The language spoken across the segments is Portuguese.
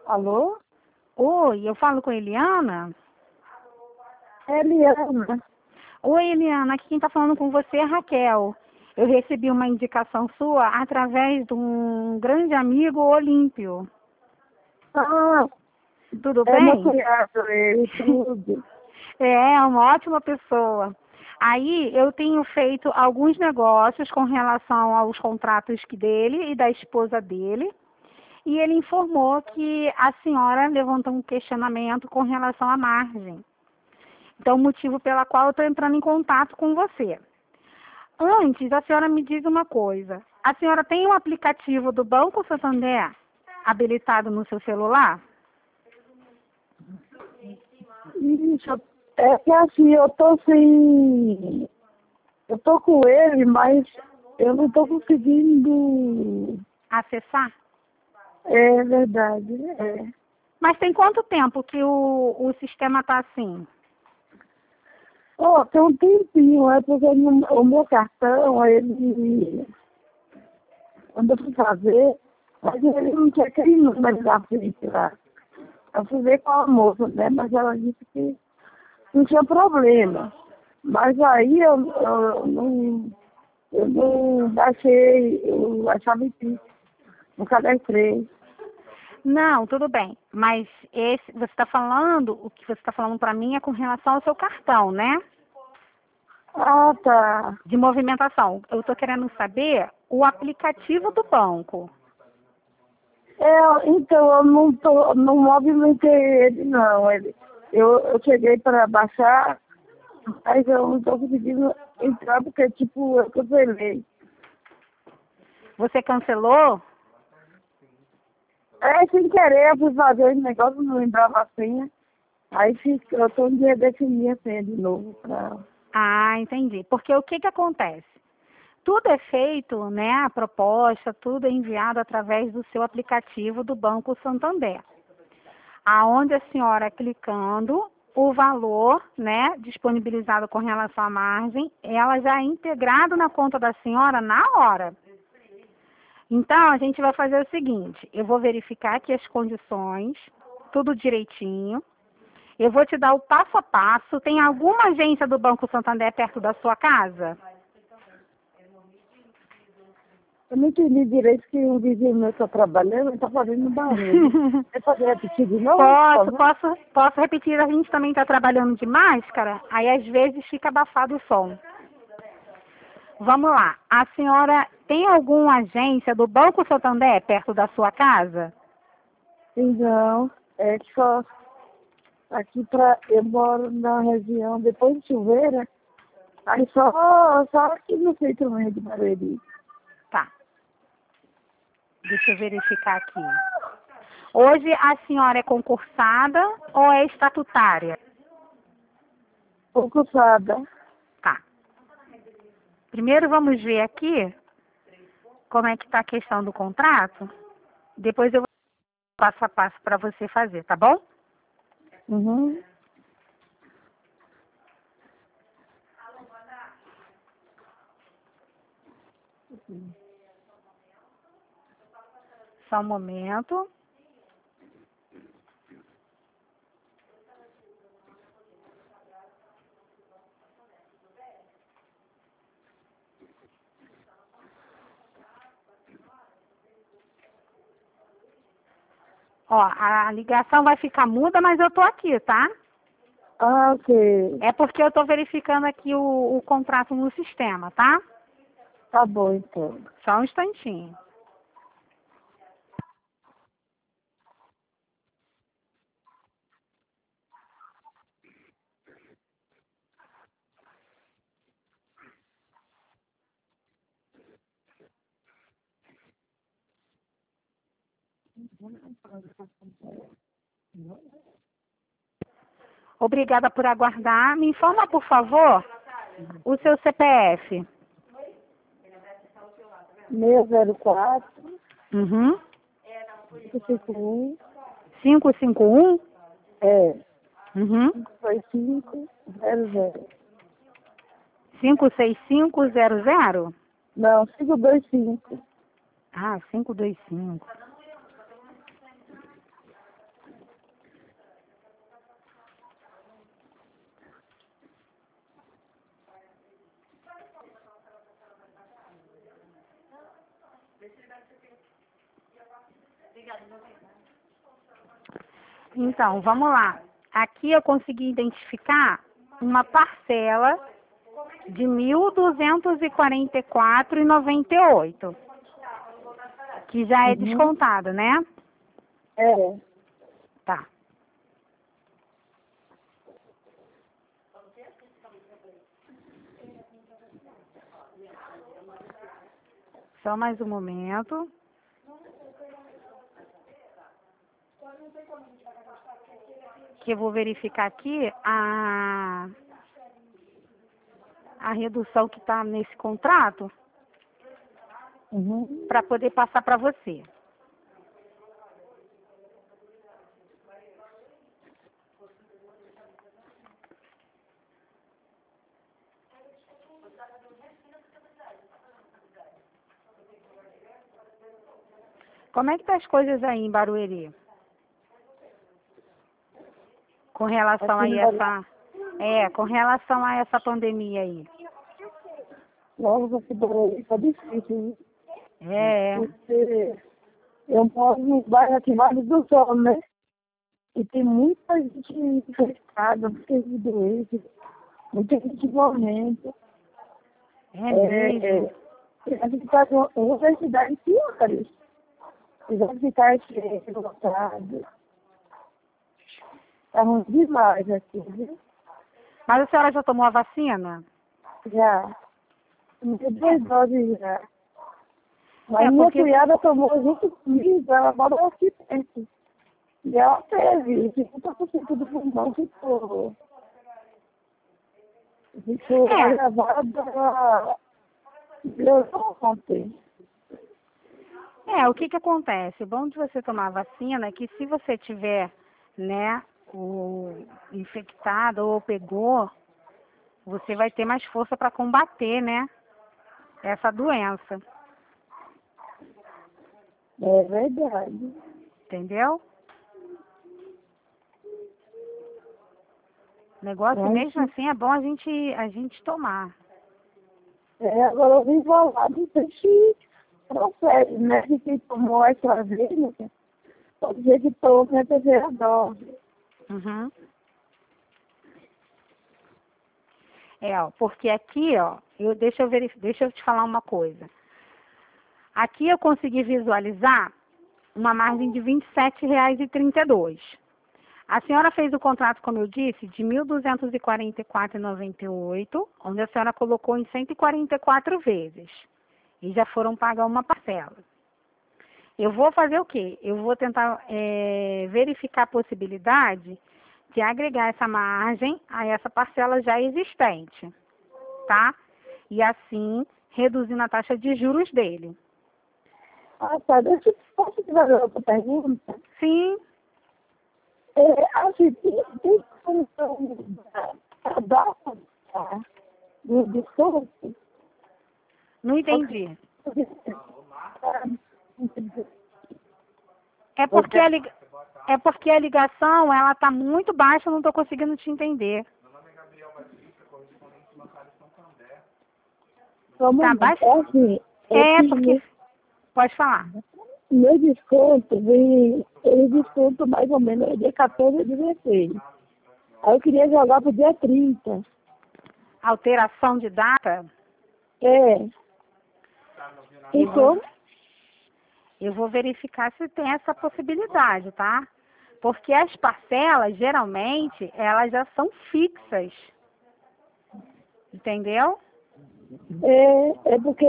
Alô? Oi, eu falo com a Eliana? É Eliana. Oi, Eliana, aqui quem está falando com você é a Raquel. Eu recebi uma indicação sua através de um grande amigo Olímpio. Ah, Tudo é meu bem? cunhado, ele, tudo. É uma ótima pessoa. Aí eu tenho feito alguns negócios com relação aos contratos dele e da esposa dele. E ele informou que a senhora levantou um questionamento com relação à margem. Então, o motivo pela qual eu estou entrando em contato com você. Antes, a senhora me diz uma coisa. A senhora tem um aplicativo do Banco Santander habilitado no seu celular? Isso, é que assim, eu tô sem... Eu tô com ele, mas eu não tô conseguindo... Acessar? É verdade, é. Mas tem quanto tempo que o sistema está assim? Ó, tem um tempinho, é porque o meu cartão, ele... Quando eu fui fazer, mas ele não tinha aquele número da frente lá. Eu fui ver com a moça, né? Mas ela disse que não tinha problema. Mas aí eu não baixei, eu achava difícil, não cadastrei. Não, tudo bem. Mas você está falando, o que você está falando para mim é com relação ao seu cartão, né? Ah, tá. De movimentação. Eu estou querendo saber o aplicativo do banco. Então eu não movimentei ele não. Eu cheguei para baixar, mas eu não estou conseguindo entrar porque tipo, eu cancelei. Você cancelou? Sem querer eu fui fazer esse negócio, não lembrava a senha. Aí eu tô um dia definir a senha de novo pra. Ah, entendi. Porque o que acontece? Tudo é feito, né? A proposta, tudo é enviado através do seu aplicativo do Banco Santander. Aonde a senhora clicando, o valor, né, disponibilizado com relação à margem, ela já é integrado na conta da senhora na hora. Então, a gente vai fazer o seguinte, eu vou verificar aqui as condições, tudo direitinho. Eu vou te dar o passo a passo. Tem alguma agência do Banco Santander perto da sua casa? Eu não entendi direito que um vizinho meu está trabalhando e está fazendo barulho. Você pode repetir de novo, por favor? Posso repetir, a gente também está trabalhando de máscara, aí às vezes fica abafado o som. Vamos lá, a senhora tem alguma agência do Banco Santander perto da sua casa? Então, é que só aqui eu moro na região, depois de Silveira, aí só aqui no centro mesmo de Barueri. Tá, deixa eu verificar aqui. Hoje a senhora é concursada ou é estatutária? Concursada. Tá. Primeiro vamos ver aqui como é que está a questão do contrato. Depois eu vou passo a passo para você fazer, tá bom? Uhum. Só um momento. Ó, a ligação vai ficar muda, mas eu tô aqui, tá? Ah, ok. É porque eu tô verificando aqui o contrato no sistema, tá? Tá bom, então. Só um instantinho. Obrigada por aguardar. Me informa, por favor, o seu CPF. 604 Uhum. 551 551? é Uhum. 52500. 56500? Não, 525. Ah, 525. Então, vamos lá. Aqui eu consegui identificar uma parcela de 1.244,98, que já é Uhum. descontado, né? É. Tá. Só mais um momento. Que eu vou verificar aqui a redução que está nesse contrato Uhum. para poder passar para você. Como é que tá as coisas aí em Barueri? Com relação Aqui aí no essa, com relação a essa pandemia aí. Nossa, aqui do Brasil tá difícil, É, porque eu moro num bairro aqui mais do Sol, né? E tem muita gente infectada, muita gente doente, muita gente morrendo. mesmo. A gente está com universidade piores. Os hospitais cheios, lotados. Tá ruim demais aqui, viu? Mas a senhora já tomou a vacina? Já. Me deu 2 doses já. Mas minha Porque cunhada tomou junto comigo, ela mora aqui perto. E ela teve 50% do pulmão ficou É. agravada. Eu não contei. o que acontece? O bom de você tomar a vacina é que se você tiver, né, o infectado ou pegou, você vai ter mais força para combater, né, essa doença, É verdade. entendeu? O negócio Mas, mesmo assim é bom a gente tomar. agora eu vim falar, não sei se procede, né? Que quem tomou essa vez, né? Pode dizer que tomou a terceira dose. Uhum. Porque aqui, deixa eu te falar uma coisa. Aqui eu consegui visualizar uma margem de R$ 27,32. A senhora fez o contrato, como eu disse, de R$ 1.244,98, onde a senhora colocou em 144 vezes. E já foram pagar uma parcela. Eu vou fazer o quê? Eu vou tentar verificar a possibilidade de agregar essa margem a essa parcela já existente, tá? E assim, reduzindo a taxa de juros dele. Ah, tá. Deixa eu posso te fazer outra pergunta? Sim, Assim, tem condição da data do desconto? não entendi. É porque Porque, a ligação, ela tá muito baixa, eu não estou conseguindo te entender. como Tá baixa? é assim, É, porque... Pode falar. meu desconto ele desconto mais ou menos é dia 14 e 16. Aí eu queria jogar pro dia 30. Alteração de data, É. eu E vou, como? eu vou verificar se tem essa possibilidade, tá? Porque as parcelas, geralmente, elas já são fixas. Entendeu? É porque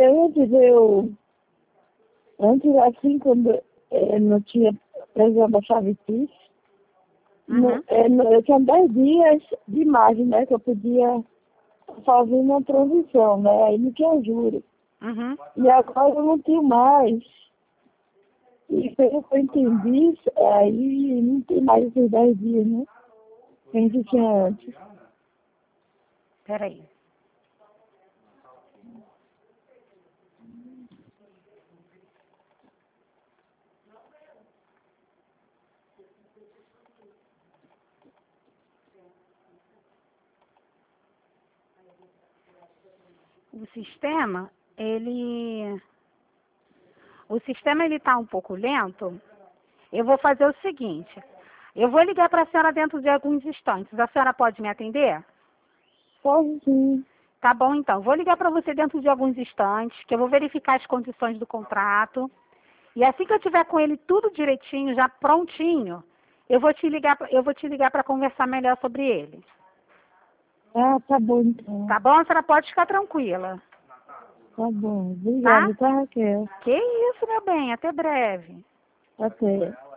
antes assim, quando não tinha precisão da chave Pix, Uhum. eu tinha 10 dias de margem, né? Que eu podia fazer uma transição, né? Aí não tinha juros. Uhum. E agora eu não tenho mais. E pelo que eu entendi, aí não tem mais esses 10 dias, né? Que a gente tinha antes. Peraí. O sistema, ele está um pouco lento, Eu vou fazer o seguinte. Eu vou ligar para a senhora dentro de alguns instantes. A senhora pode me atender? Pode sim. Tá bom, então. Vou ligar para você dentro de alguns instantes, que eu vou verificar as condições do contrato. E assim que eu tiver com ele tudo direitinho, já prontinho, eu vou te ligar para conversar melhor sobre ele. Ah, tá bom então. Tá bom? A senhora pode ficar tranquila. Tá bom. Obrigada, tá, Raquel? Que isso, meu bem. Até breve. Até.